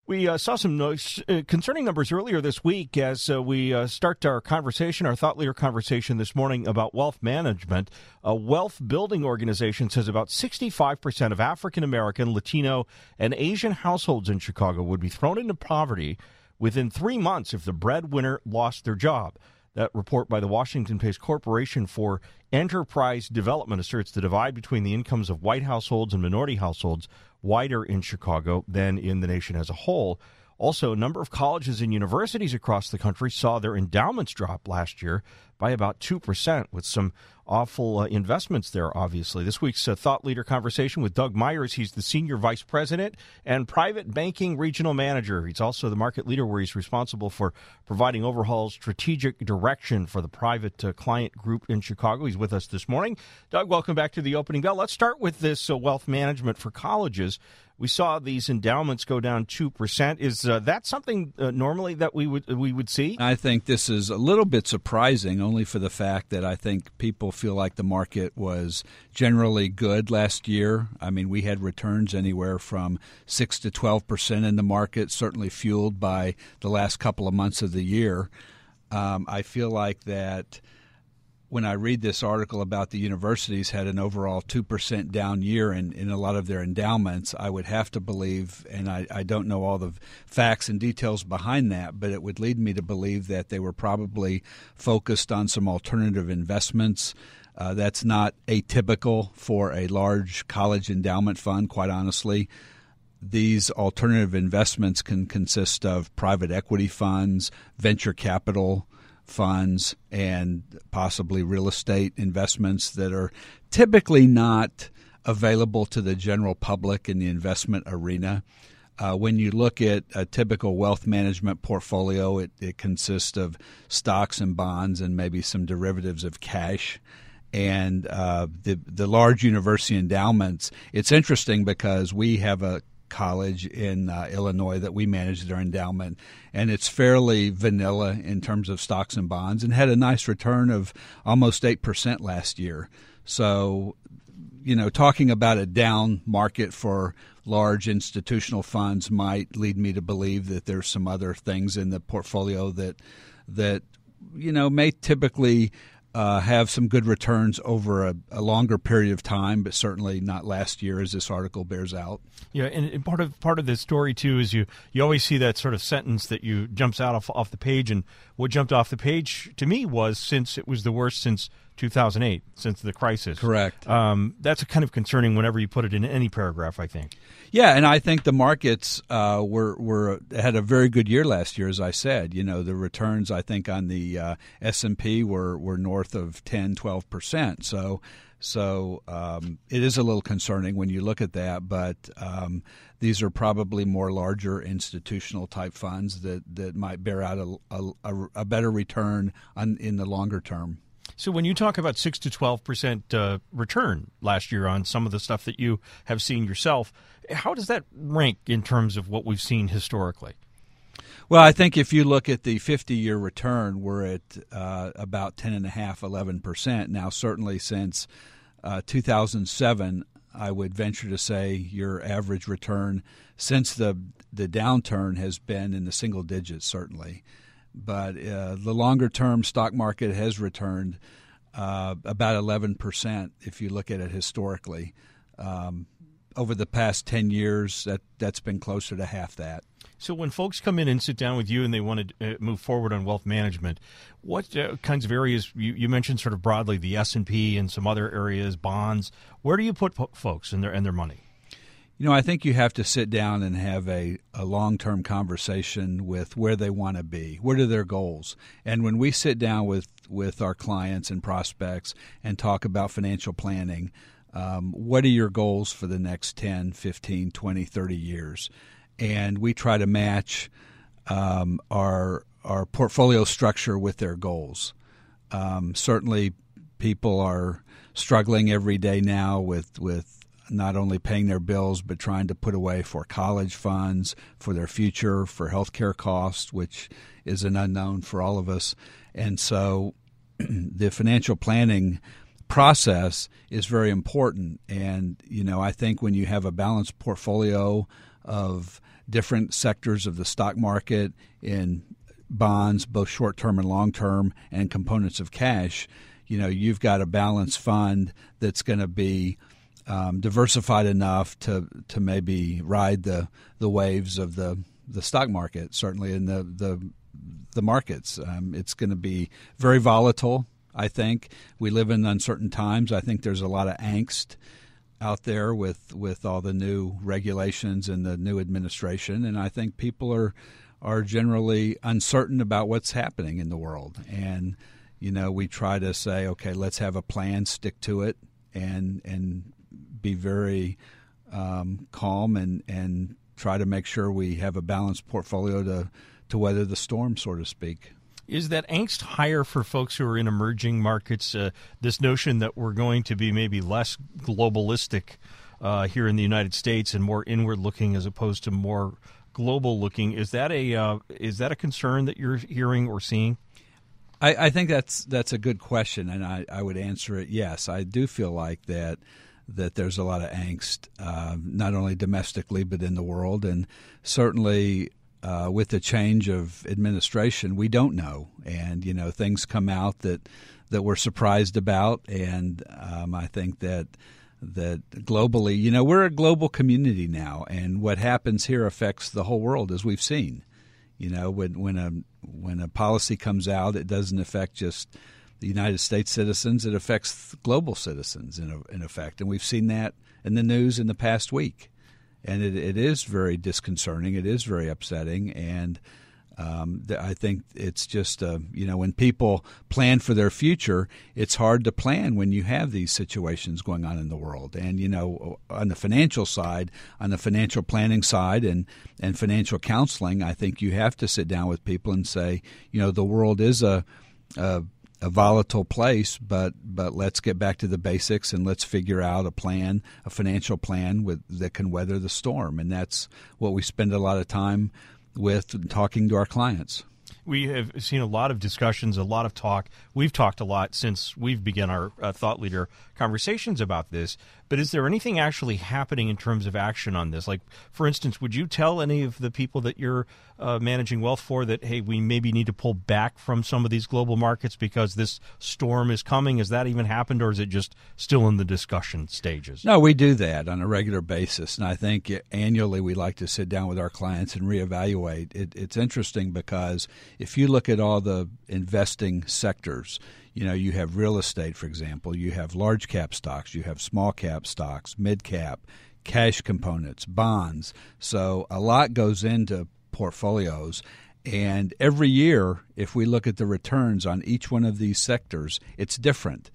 We saw some concerning numbers earlier this week as we start our conversation, our thought leader conversation this morning about wealth management. A wealth building organization says about 65% of African American, Latino, and Asian households in Chicago would be thrown into poverty within 3 months if the breadwinner lost their job. That report by the Washington-based Corporation for Enterprise Development asserts the divide between the incomes of white households and minority households wider in Chicago than in the nation as a whole. Also, a number of colleges and universities across the country saw their endowments drop last year by about 2%, with some awful investments there, obviously. This week's Thought Leader conversation with Doug Myers. He's the Senior Vice President and Private Banking Regional Manager. He's also the market leader where he's responsible for providing overall strategic direction for the private client group in Chicago. He's with us this morning. Doug, welcome back to the Opening Bell. Let's start with this wealth management for colleges. We saw these endowments go down 2%. Is that something normally that we would see? I think this is a little bit surprising, only for the fact that I think people feel like the market was generally good last year. I mean, we had returns anywhere from 6 to 12% in the market, certainly fueled by the last couple of months of the year. I feel like that when I read this article about the universities had an overall 2% down year in a lot of their endowments, I would have to believe, and I don't know all the facts and details behind that, but it would lead me to believe that they were probably focused on some alternative investments. That's not atypical for a large college endowment fund, quite honestly. These alternative investments can consist of private equity funds, venture capital funds, and possibly real estate investments that are typically not available to the general public in the investment arena. When you look at a typical wealth management portfolio, it consists of stocks and bonds and maybe some derivatives of cash. And the large university endowments, it's interesting because we have a college in Illinois that we manage their endowment, and it's fairly vanilla in terms of stocks and bonds and had a nice return of almost 8% last year. So, talking about a down market for large institutional funds might lead me to believe that there's some other things in the portfolio that may typically have some good returns over a longer period of time, but certainly not last year, as this article bears out. Yeah, and part of this story too is you always see that sort of sentence that jumps out off the page, and what jumped off the page to me was, since it was the worst since 2008, since the crisis. Correct. That's kind of concerning whenever you put it in any paragraph, I think. Yeah, and I think the markets had a very good year last year, as I said. The returns, I think, on the S&P were north of 10, 12%. So it is a little concerning when you look at that, but these are probably more larger institutional type funds that might bear out a better return in the longer term. So when you talk about 6 to 12% return last year on some of the stuff that you have seen yourself, how does that rank in terms of what we've seen historically? Well, I think if you look at the 50-year return, we're at about 10.5%, 11%. Now, certainly since 2007, I would venture to say your average return since the downturn has been in the single digits, certainly. But the longer-term stock market has returned about 11% if you look at it historically. Over the past 10 years, that's been closer to half that. So when folks come in and sit down with you and they want to move forward on wealth management, what kinds of areas, you mentioned sort of broadly the S&P and some other areas, bonds, where do you put folks and their money? I think you have to sit down and have a long-term conversation with where they want to be. What are their goals? And when we sit down with our clients and prospects and talk about financial planning, what are your goals for the next 10, 15, 20, 30 years? And we try to match our portfolio structure with their goals. Certainly people are struggling every day now with not only paying their bills, but trying to put away for college funds, for their future, for healthcare costs, which is an unknown for all of us. And so the financial planning process is very important. And, I think when you have a balanced portfolio of different sectors of the stock market, in bonds, both short-term and long-term, and components of cash, you've got a balanced fund that's going to be diversified enough to maybe ride the waves of the stock market, certainly in the markets. It's going to be very volatile, I think. We live in uncertain times. I think there's a lot of angst out there with all the new regulations and the new administration, and I think people are generally uncertain about what's happening in the world. And we try to say, okay, let's have a plan, stick to it, and be very calm and try to make sure we have a balanced portfolio to weather the storm, so to speak. Is that angst higher for folks who are in emerging markets? This notion that we're going to be maybe less globalistic here in the United States and more inward-looking as opposed to more global-looking, is that a concern that you're hearing or seeing? I think that's a good question, and I would answer it yes. I do feel like that there's a lot of angst, not only domestically but in the world, and certainly with the change of administration, we don't know, and things come out that we're surprised about, and I think that globally, we're a global community now, and what happens here affects the whole world, as we've seen. When a policy comes out, it doesn't affect just the United States citizens; it affects global citizens in effect, and we've seen that in the news in the past week. And it is very disconcerting. It is very upsetting. And I think it's just, when people plan for their future, it's hard to plan when you have these situations going on in the world. And, on the financial side, on the financial planning side and financial counseling, I think you have to sit down with people and say, the world is a volatile place, but let's get back to the basics and let's figure out a financial plan that can weather the storm. And that's what we spend a lot of time with, talking to our clients. We have seen a lot of discussions, a lot of talk. We've talked a lot since we've begun our thought leader conversations about this. But is there anything actually happening in terms of action on this? Like, for instance, would you tell any of the people that you're managing wealth for that, hey, we maybe need to pull back from some of these global markets because this storm is coming? Has that even happened, or is it just still in the discussion stages? No, we do that on a regular basis. And I think annually we like to sit down with our clients and reevaluate. It's interesting because if you look at all the investing sectors, you have real estate, for example, you have large cap stocks, you have small cap stocks, mid cap, cash components, bonds. So a lot goes into portfolios. And every year, if we look at the returns on each one of these sectors, it's different.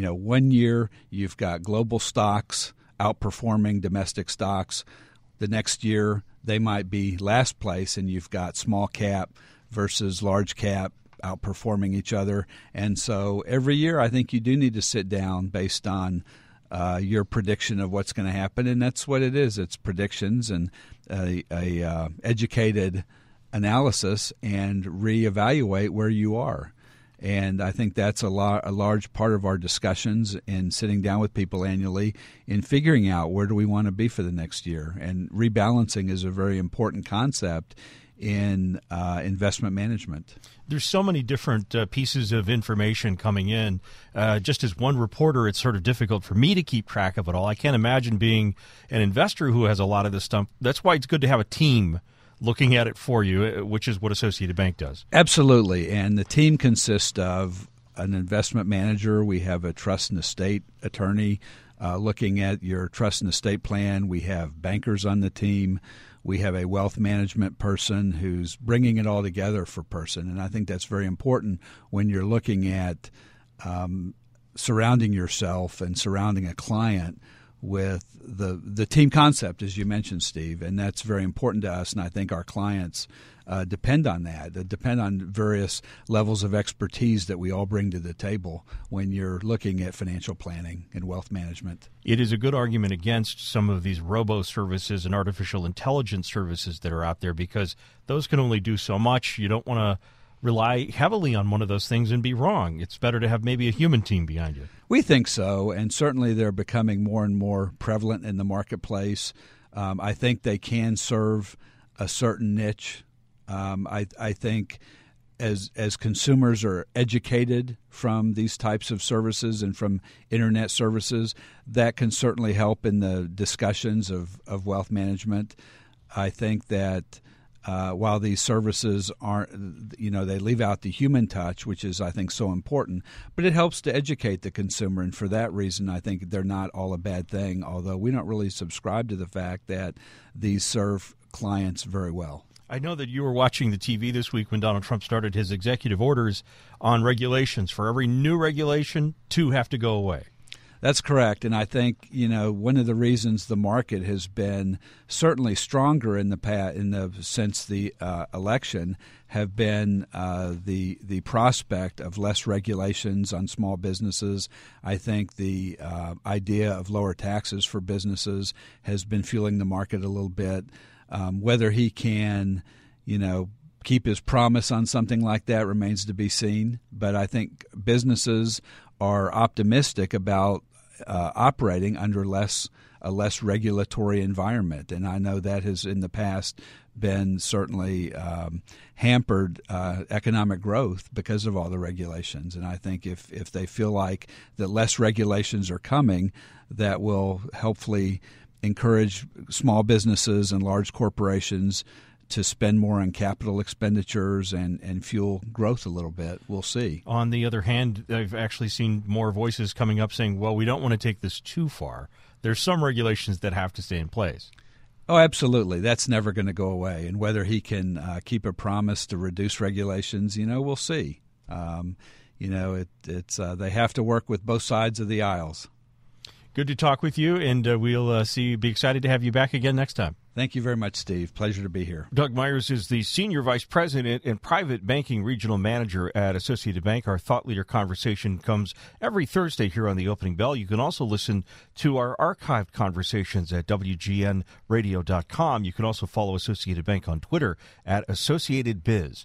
1 year you've got global stocks outperforming domestic stocks. The next year they might be last place, and you've got small cap versus large cap outperforming each other. And so every year I think you do need to sit down based on your prediction of what's going to happen, and that's what it is. It's predictions and a educated analysis, and reevaluate where you are. And I think that's a large part of our discussions in sitting down with people annually in figuring out where do we want to be for the next year. And rebalancing is a very important concept in investment management. There's so many different pieces of information coming in. Just as one reporter, it's sort of difficult for me to keep track of it all. I can't imagine being an investor who has a lot of this stuff. That's why it's good to have a team looking at it for you, which is what Associated Bank does. Absolutely. And the team consists of an investment manager. We have a trust and estate attorney looking at your trust and estate plan. We have bankers on the team. We have a wealth management person who's bringing it all together for person. And I think that's very important when you're looking at surrounding yourself and surrounding a client with the team concept, as you mentioned, Steve. And that's very important to us. And I think our clients depend on that. They depend on various levels of expertise that we all bring to the table when you're looking at financial planning and wealth management. It is a good argument against some of these robo-services and artificial intelligence services that are out there, because those can only do so much. You don't want to rely heavily on one of those things and be wrong. It's better to have maybe a human team behind you. We think so, and certainly they're becoming more and more prevalent in the marketplace. I think they can serve a certain niche. I think as consumers are educated from these types of services and from internet services, that can certainly help in the discussions of wealth management. I think that while these services aren't, they leave out the human touch, which is, I think, so important, but it helps to educate the consumer. And for that reason, I think they're not all a bad thing, although we don't really subscribe to the fact that these serve clients very well. I know that you were watching the TV this week when Donald Trump started his executive orders on regulations. For every new regulation, 2 have to go away. That's correct. And I think, one of the reasons the market has been certainly stronger since the election have been the prospect of less regulations on small businesses. I think the idea of lower taxes for businesses has been fueling the market a little bit. Whether he can, keep his promise on something like that remains to be seen. But I think businesses are optimistic about operating under a less regulatory environment. And I know that has in the past been certainly hampered economic growth because of all the regulations. And I think if they feel like that less regulations are coming, that will hopefully encourage small businesses and large corporations to spend more on capital expenditures and fuel growth a little bit. We'll see. On the other hand, I've actually seen more voices coming up saying, well, we don't want to take this too far. There's some regulations that have to stay in place. Oh, absolutely. That's never going to go away. And whether he can keep a promise to reduce regulations, we'll see. They have to work with both sides of the aisles. Good to talk with you, and we'll be excited to have you back again next time. Thank you very much, Steve. Pleasure to be here. Doug Myers is the Senior Vice President and Private Banking Regional Manager at Associated Bank. Our Thought Leader conversation comes every Thursday here on the Opening Bell. You can also listen to our archived conversations at WGNradio.com. You can also follow Associated Bank on Twitter at AssociatedBiz.